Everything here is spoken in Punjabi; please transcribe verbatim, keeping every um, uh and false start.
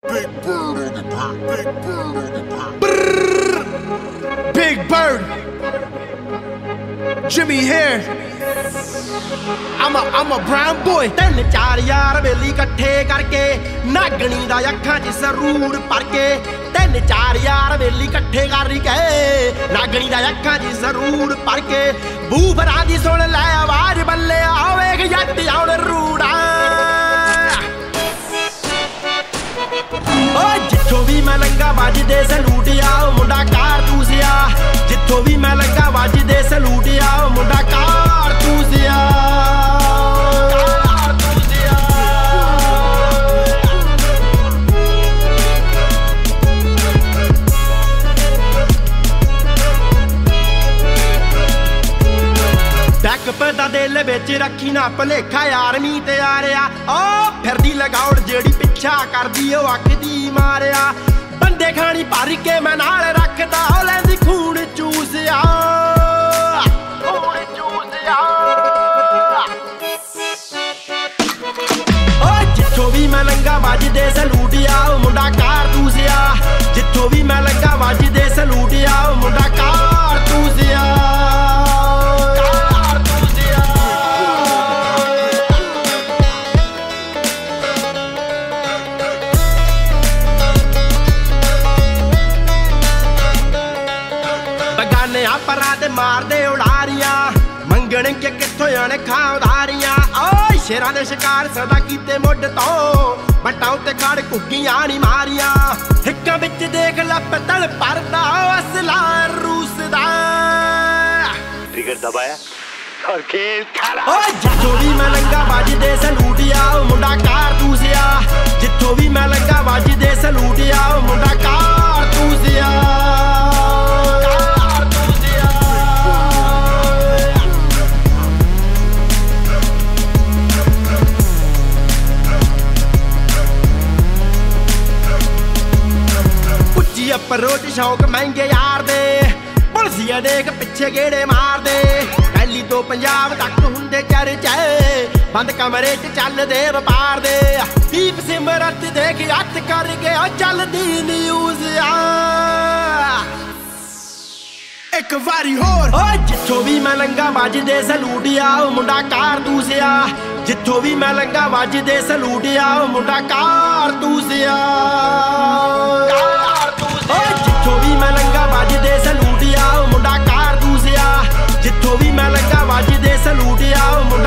Big Bird on the bird. Big Bird on the bird. Brrr. Big Bird. Jimmy here. I'm a I'm a brown boy. ਤਿੰਨ ਚਾਰ ਯਾਰ ਵੇਲੀ ਇਕੱਠੇ ਕਰਕੇ ਨਾਗਣੀ ਦਾ ਅੱਖਾਂ 'ਚ ਸਰੂਰ ਭਰ ਕੇ ਤਿੰਨ ਚਾਰ ਯਾਰ ਵੇਲੀ ਇਕੱਠੇ ਕਰਕੇ ਨਾਗਣੀ ਦਾ ਅੱਖਾਂ 'ਚ ਸਰੂਰ ਭਰ ਕੇ ਬੂਫਰਾਂ ਦੀ ਸੁਣ ਲੈ ਆਵਾਜ਼ ਬੱਲੇ ਆਵੇਗ ਜੱਟ ਆਉਣ ਰੂੜਾ ਓ ਜਿੱਥੋਂ ਵੀ ਮੈਂ ਲੰਗਾ ਵੱਜਦੇ ਸਲੂਟ ਆ ਮੁੰਡਾ ਕਾਰਤੂਸ ਆ ਜਿੱਥੋਂ ਵੀ ਮੈਂ ਲੰਗਾ ਵੱਜਦੇ ਸਲੂਟ ਆ ਮੁੰਡਾ ਕਾਰਤੂਸ ਆ ਦਾ ਦਿਲ ਵਿੱਚ ਰੱਖੀ ਨਾ ਭਲੇਖਾ ਆਰਮੀ ਤੇ ਆ ਰਿਹਾ ਓ ਫਿਰਦੀ ਲਗਾਉੜ ਜਿਹੜੀ ਪਿੱਛਾ ਕਰਦੀ ਉਹ ਅੱਖ ਦੀ ਮਾਰਿਆ ਬੰਦੇ ਖਾਣੀ ਭਰ ਕੇ ਮੈਂ ਨਾਲ ਰੱਖਦਾ ਉਹ ਲੈਂਦੀ ਖੂਨ ਚੂਸਿਆ ਖੂਨ ਚੂਸਿਆ ਓ ਜਿੱਥੋਂ ਵੀ ਮੈਂ ਲੰਗਾ ਵੱਜਦੇ ਸਲੂਟ ਆ ਉਹ ਮੁੰਡਾ ਕਾਰਤੂਸ ਆ ਜਿੱਥੋਂ ਵੀ ਮੈਂ ਲੰਗਾ ਵੱਜਦੇ ਸਲੂਟ ਆ ਉਹ ਮੁੰਡਾ ਕਾਰਤੂਸ ਆ ਪਰਾਂ ਤੇ ਮਾਰਦੇ ਉਡਾਰੀਆਂ ਮੰਗਣ ਕਿ ਕਿੱਥੋਂ ਆਣ ਖਾਂ ਉਧਾਰੀਆਂ ਓਏ ਸ਼ੇਰਾਂ ਦੇ ਸ਼ਿਕਾਰ ਸਦਾ ਕੀਤੇ ਮੁੱਢ ਤੋਂ ਬੱਟਾਂ ਉੱਤੇ ਖੜ ਘੁੱਗੀਆਂ ਨੀ ਮਾਰੀਆਂ ਹਿੱਕਾਂ ਵਿੱਚ ਦੇਖ ਲੈ ਪਤਲ ਪਰਦਾ ਅਸਲਾ ਰੂਸ ਦਾ ਟ੍ਰਿਗਰ ਦਬਾਇਆ ਔਰ ਖੇਲ ਖੜਾ ਓਏ ਜਿੱਥੋਂ ਵੀ ਮੈਂ ਲੰਗਾ ਵੱਜਦੇ ਸਲੂਟ ਆ ਉਹ ਮੁੰਡਾ ਕਾਰਤੂਸ ਆ ਜਿੱਥੋਂ ਵੀ ਮੈਂ ਲੰਗਾ ਵੱਜਦੇ ਸਲੂਟ ਆ ਉਹ ਮੁੰਡਾ ਕਾਰਤੂਸ ਆ ਪਰ ਰੋਜ਼ ਸ਼ੌਕ ਮਹਿੰਗੇ ਯਾਰ ਦੇ ਪੁਲਸੀਆ ਦੇਖ ਪਿੱਛੇ ਗੇੜੇ ਮਾਰਦੇ ਪਹਿਲੀ ਤੋਂ ਪੰਜਾਬ ਤੱਕ ਹੁੰਦੇ ਚਰਚੇ ਬੰਦ ਕਮਰੇ 'ਚ ਚੱਲਦੇ ਵਪਾਰ ਦੇ ਦੀਪ ਸਿਮਰਤ ਦੇਖ ਹੱਥ ਕਰ ਗਿਆ ਚੱਲਦੀ ਨਿਊਜ਼ ਆ ਇੱਕ ਵਾਰੀ ਹੋਰ ਓ ਜਿੱਥੋਂ ਵੀ ਮੈਂ ਲੰਗਾ ਵੱਜਦੇ ਸਲੂਟ ਆ ਉਹ ਮੁੰਡਾ ਕਾਰਤੂਸ ਆ ਜਿੱਥੋਂ ਵੀ ਮੈਂ ਲੰਗਾ ਵੱਜਦੇ ਸਲੂਟ ਆ ਉਹ ਮੁੰਡਾ ਕਾਰਤੂਸ ਆ ਜਿੱਥੋਂ ਵੀ ਮੈਂ ਲੰਗਾ ਵੱਜਦੇ ਸਲੂਟ ਆ ਉਹ ਮੁੰਡਾ ਕਾਰਤੂਸ ਆ ਜਿੱਥੋਂ ਵੀ ਮੈਂ ਲੰਗਾ ਵੱਜਦੇ ਸਲੂਟ ਆ ਉਹ